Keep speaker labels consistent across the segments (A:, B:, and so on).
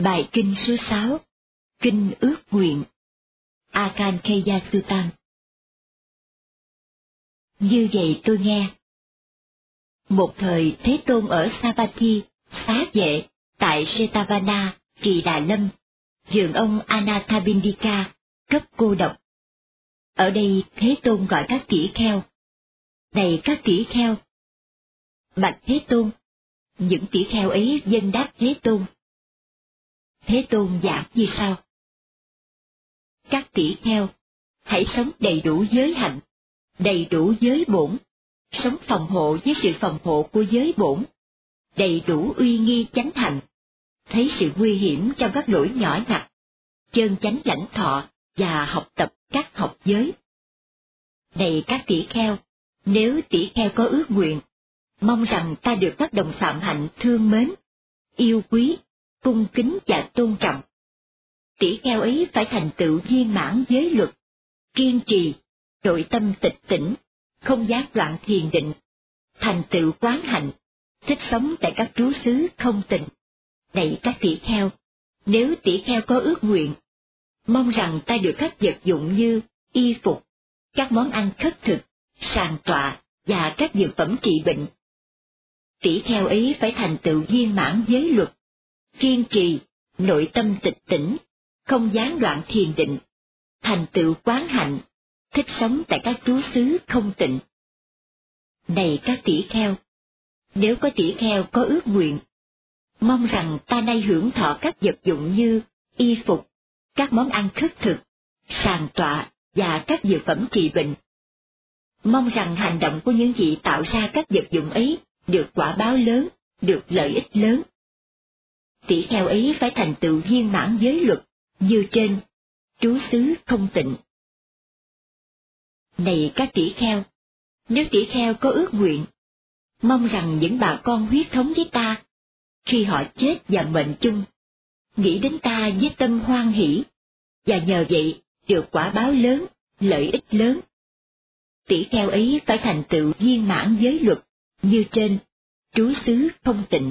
A: Bài kinh số 6, Kinh ước nguyện, Akankhya Suttam. Như vậy tôi nghe. Một thời Thế Tôn ở Savatthi, xá vệ, tại Jetavana, Kỳ Đà Lâm, vườn ông Anathapindika, cấp cô độc. Ở đây Thế Tôn gọi các tỷ kheo. Này các tỷ kheo! Bạch Thế Tôn! Những tỷ kheo ấy vâng đáp Thế Tôn. Thế Tôn giảng như sau. Các tỷ kheo, hãy sống đầy đủ giới hạnh, đầy đủ giới bổn, sống phòng hộ với sự phòng hộ của giới bổn, đầy đủ uy nghi chánh hạnh, thấy sự nguy hiểm trong các lỗi nhỏ nhặt, chân chánh lãnh thọ và học tập các học giới. Này các tỷ kheo, nếu tỷ kheo có ước nguyện, mong rằng ta được các đồng phạm hạnh thương mến, yêu quý, cung kính và tôn trọng. Tỷ kheo ấy phải thành tựu viên mãn giới luật, kiên trì, nội tâm tịch tỉnh, không gián đoạn thiền định, thành tựu quán hạnh, thích sống tại các trú xứ không tịnh. Này các tỷ kheo, nếu tỷ kheo có ước nguyện, mong rằng ta được các vật dụng như y phục, các món ăn khất thực, sàng tọa và các dược phẩm trị bệnh. Tỷ kheo ấy phải thành tựu viên mãn giới luật, kiên trì, nội tâm tịch tỉnh, không gián đoạn thiền định, thành tựu quán hạnh, thích sống tại các trú xứ không tịnh. Này các tỷ kheo, nếu có tỷ kheo có ước nguyện, mong rằng ta nay hưởng thọ các vật dụng như y phục, các món ăn khất thực, sàng tọa và các dược phẩm trị bệnh. Mong rằng hành động của những vị tạo ra các vật dụng ấy được quả báo lớn, được lợi ích lớn. Tỷ kheo ấy phải thành tựu viên mãn giới luật, như trên, trú xứ không tịnh. Này các tỷ kheo, nếu tỷ kheo có ước nguyện, mong rằng những bà con huyết thống với ta, khi họ chết và mệnh chung, nghĩ đến ta với tâm hoan hỷ, và nhờ vậy được quả báo lớn, lợi ích lớn. Tỷ kheo ấy phải thành tựu viên mãn giới luật, như trên, trú xứ không tịnh.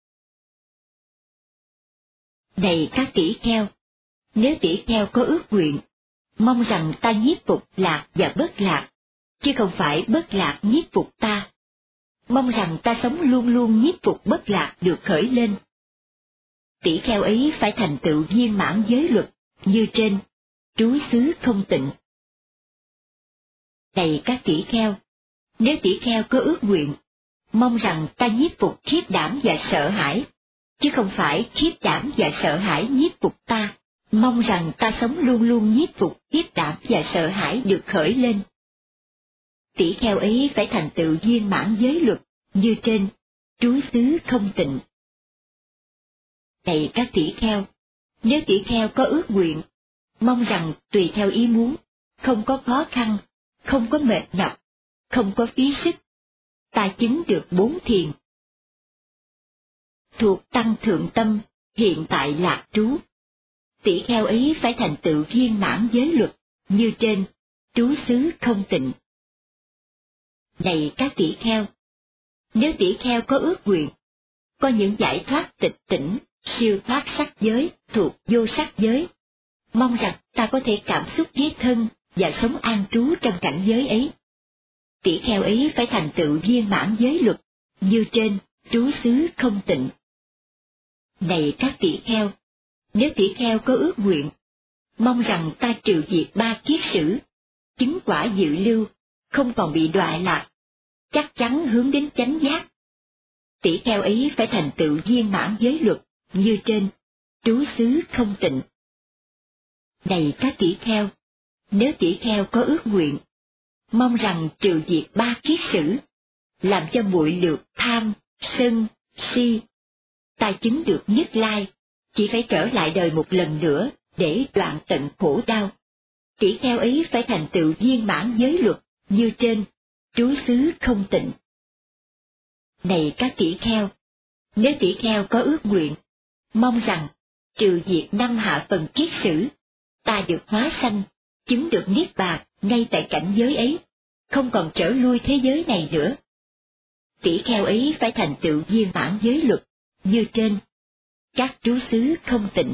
A: Này các tỷ kheo, nếu tỷ kheo có ước nguyện, mong rằng ta nhiếp phục lạc và bất lạc, chứ không phải bất lạc nhiếp phục ta. Mong rằng ta sống luôn luôn nhiếp phục bất lạc được khởi lên. Tỷ kheo ấy phải thành tựu viên mãn giới luật, như trên, trú xứ không tịnh. Này các tỷ kheo, nếu tỷ kheo có ước nguyện, mong rằng ta nhiếp phục khiếp đảm và sợ hãi, chứ không phải khiếp đảm và sợ hãi nhiếp phục ta. Mong rằng ta sống luôn luôn nhiếp phục khiếp đảm và sợ hãi được khởi lên. Tỷ kheo ấy phải thành tựu viên mãn giới luật, như trên, trú xứ không tịnh. Này các tỷ kheo, nếu tỷ kheo có ước nguyện, mong rằng tùy theo ý muốn, không có khó khăn, không có mệt nhọc, không có phí sức, ta chứng được 4 thiền. Thuộc tăng thượng tâm, hiện tại lạc trú. Tỷ kheo ấy phải thành tựu viên mãn giới luật, như trên, trú xứ không tịnh. Này các tỷ kheo, nếu tỷ kheo có ước nguyện, có những giải thoát tịch tỉnh, siêu thoát sắc giới thuộc vô sắc giới, mong rằng ta có thể cảm xúc với thân và sống an trú trong cảnh giới ấy. Tỷ kheo ấy phải thành tựu viên mãn giới luật, như trên, trú xứ không tịnh. Này các tỷ kheo, nếu tỷ kheo có ước nguyện, mong rằng ta trừ diệt 3 kiết sử, chứng quả dự lưu, không còn bị đọa lạc, chắc chắn hướng đến chánh giác. Tỷ kheo ấy phải thành tựu viên mãn giới luật, như trên, trú xứ không tịnh. Này các tỷ kheo, nếu tỷ kheo có ước nguyện, mong rằng trừ diệt 3 kiết sử, làm cho muội lược tham, sân, si, ta chứng được nhất lai, chỉ phải trở lại đời một lần nữa để đoạn tận khổ đau. Tỷ kheo ấy phải thành tựu viên mãn giới luật, như trên, trú xứ không tịnh. Này các tỷ kheo, nếu tỷ kheo có ước nguyện, mong rằng trừ diệt 5 hạ phần kiết sử, ta được hóa sanh, chứng được niết bàn ngay tại cảnh giới ấy, không còn trở lui thế giới này nữa. Tỷ kheo ấy phải thành tựu viên mãn giới luật, như trên, các trú xứ không tịnh.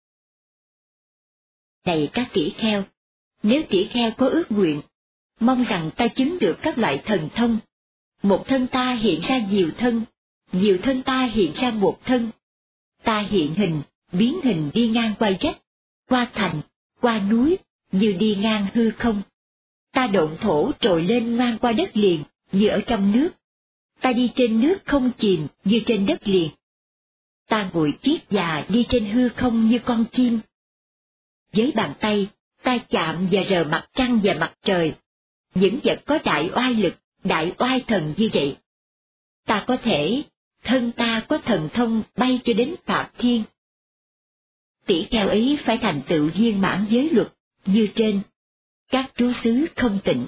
A: Này các tỷ kheo, nếu tỷ kheo có ước nguyện, mong rằng ta chứng được các loại thần thông, một thân ta hiện ra nhiều thân ta hiện ra một thân, ta hiện hình, biến hình đi ngang qua rách, qua thành, qua núi, như đi ngang hư không. Ta độn thổ trồi lên ngang qua đất liền, như ở trong nước. Ta đi trên nước không chìm, như trên đất liền. Ta ngồi kiết già đi trên hư không như con chim. Với bàn tay, ta chạm và rờ mặt trăng và mặt trời, những vật có đại oai lực, đại oai thần như vậy. Ta có thể, thân ta có thần thông bay cho đến Phạm Thiên. Tỷ kheo ấy phải thành tựu viên mãn giới luật, như trên, các trú xứ không tịnh.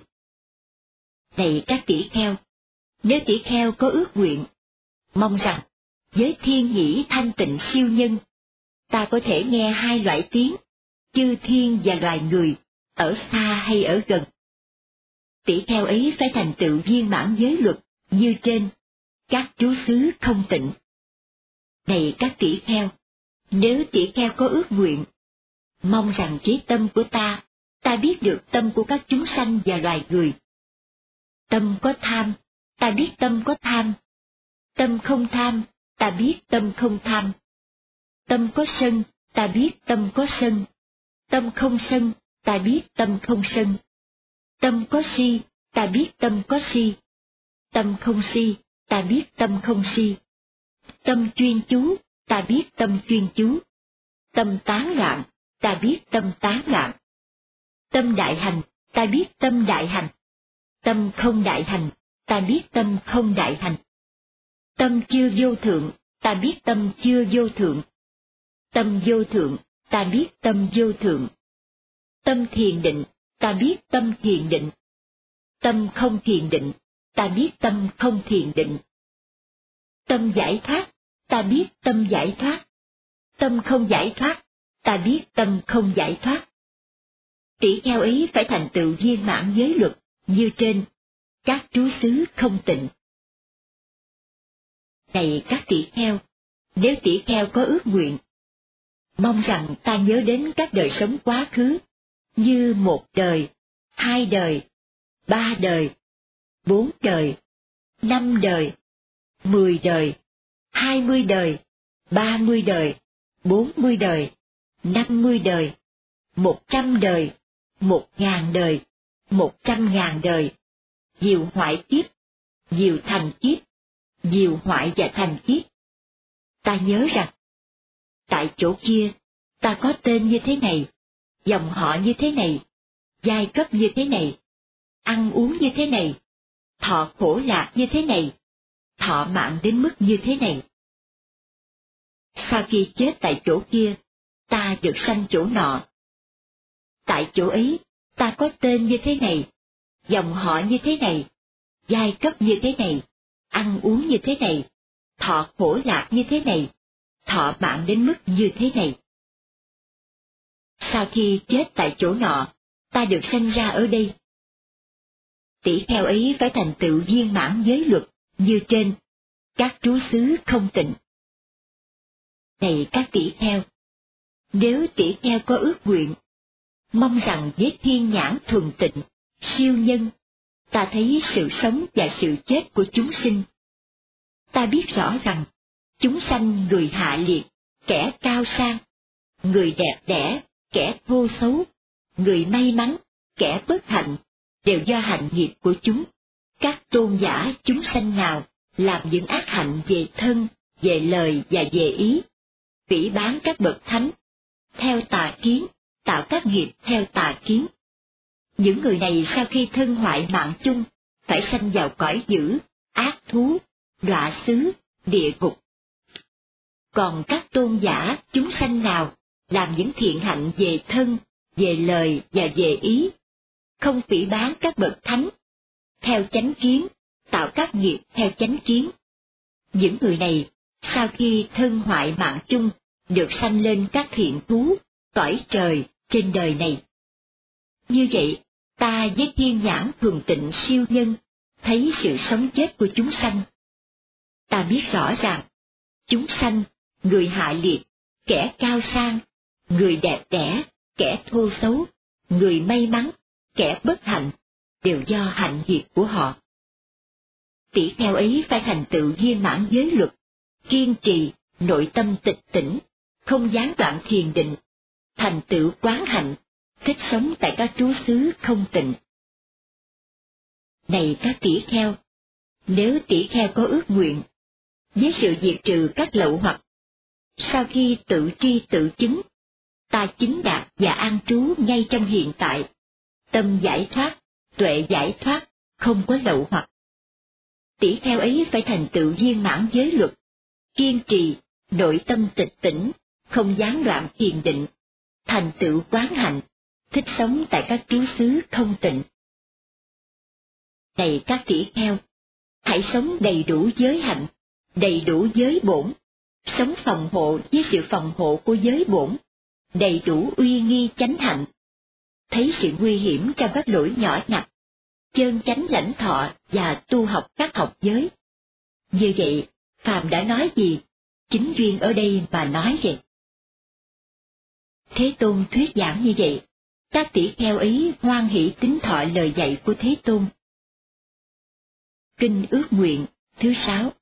A: Này các tỷ kheo, nếu tỷ kheo có ước nguyện, mong rằng, với thiên nhĩ thanh tịnh siêu nhân, ta có thể nghe hai loại tiếng, chư thiên và loài người, ở xa hay ở gần. Tỷ kheo ấy phải thành tựu viên mãn giới luật, như trên, các trú xứ không tịnh. Này các tỷ kheo, nếu tỷ kheo có ước nguyện, mong rằng trí tâm của ta biết được tâm của các chúng sanh và loài người. Tâm có tham, ta biết tâm có tham. Tâm không tham, ta biết tâm không tham. Tâm có sân, ta biết tâm có sân. Tâm không sân, ta biết tâm không sân. Tâm có si, ta biết tâm có si. Tâm không si, ta biết tâm không si. Tâm chuyên chú, ta biết tâm chuyên chú. Tâm tán loạn, ta biết tâm tán loạn. Tâm đại hành, ta biết tâm đại hành. Tâm không đại hành, ta biết tâm không đại hành. Tâm chưa vô thượng, ta biết tâm chưa vô thượng. Tâm vô thượng, ta biết tâm vô thượng. Tâm thiền định, ta biết tâm thiền định. Tâm không thiền định, ta biết tâm không thiền định. Tâm giải thoát, ta biết tâm giải thoát. Tâm không giải thoát, ta biết tâm không giải thoát. Tỷ kheo ấy phải thành tựu viên mãn giới luật, như trên, các trú xứ không tịnh. Này các tỷ kheo, nếu tỷ kheo có ước nguyện, mong rằng ta nhớ đến các đời sống quá khứ, như 1 đời, 2 đời, 3 đời, 4 đời, 5 đời, 10 đời, 20 đời, 30 đời, 40 đời, 50 đời, 100 đời, 1000 đời, 100.000 đời, diệu hoại kiếp, diệu thành kiếp, diệu hoại và thành kiếp. Ta nhớ rằng, tại chỗ kia, ta có tên như thế này, dòng họ như thế này, giai cấp như thế này, ăn uống như thế này, thọ khổ lạc như thế này, thọ mạng đến mức như thế này. Sau khi chết tại chỗ kia, ta được sanh chỗ nọ. Tại chỗ ấy, ta có tên như thế này, dòng họ như thế này, giai cấp như thế này, ăn uống như thế này, thọ khổ lạc như thế này, thọ mạng đến mức như thế này. Sau khi chết tại chỗ nọ, ta được sanh ra ở đây. Tỷ kheo ấy phải thành tựu viên mãn giới luật, như trên, các trú xứ không tịnh. Này các tỷ kheo, nếu tỷ kheo có ước nguyện, mong rằng với thiên nhãn thuần tịnh, siêu nhân, ta thấy sự sống và sự chết của chúng sinh. Ta biết rõ rằng, chúng sanh người hạ liệt, kẻ cao sang, người đẹp đẽ, kẻ thô xấu, người may mắn, kẻ bất hạnh, đều do hạnh nghiệp của chúng. Các tôn giả chúng sanh nào làm những ác hạnh về thân, về lời và về ý, phỉ báng các bậc thánh, theo tà kiến, tạo các nghiệp theo tà kiến. Những người này sau khi thân hoại mạng chung, phải sanh vào cõi dữ, ác thú, đọa xứ, địa ngục. Còn các tôn giả chúng sanh nào làm những thiện hạnh về thân, về lời và về ý, không phỉ báng các bậc thánh, theo chánh kiến, tạo các nghiệp theo chánh kiến. Những người này, sau khi thân hoại mạng chung, được sanh lên các thiện thú, cõi trời trên đời này. Như vậy, ta với thiên nhãn thuần tịnh siêu nhân, thấy sự sống chết của chúng sanh. Ta biết rõ ràng, chúng sanh người hạ liệt, kẻ cao sang, người đẹp đẽ, kẻ thô xấu, người may mắn, kẻ bất hạnh, đều do hạnh nghiệp của họ. Tỷ kheo ấy phải thành tựu viên mãn giới luật, kiên trì, nội tâm tịch tỉnh, không gián đoạn thiền định, thành tựu quán hạnh, thích sống tại các trú xứ không tịnh. Này các tỷ kheo, nếu tỷ kheo có ước nguyện, với sự diệt trừ các lậu hoặc, sau khi tự tri tự chứng, ta chứng đạt và an trú ngay trong hiện tại, tâm giải thoát, tuệ giải thoát, không có lậu hoặc. Tỷ kheo ấy phải thành tựu viên mãn giới luật, kiên trì, nội tâm tịch tỉnh, không gián đoạn thiền định, thành tựu quán hạnh, thích sống tại các trú xứ không tịnh. Này các tỷ kheo, hãy sống đầy đủ giới hạnh, đầy đủ giới bổn, sống phòng hộ với sự phòng hộ của giới bổn, đầy đủ uy nghi chánh hạnh, thấy sự nguy hiểm trong các lỗi nhỏ nhặt, chơn chánh lãnh thọ và tu học các học giới. Như vậy, phàm đã nói gì, chính duyên ở đây mà nói vậy. Thế Tôn thuyết giảng như vậy, các tỷ kheo ấy hoan hỷ tín thọ lời dạy của Thế Tôn. Kinh ước nguyện thứ 6.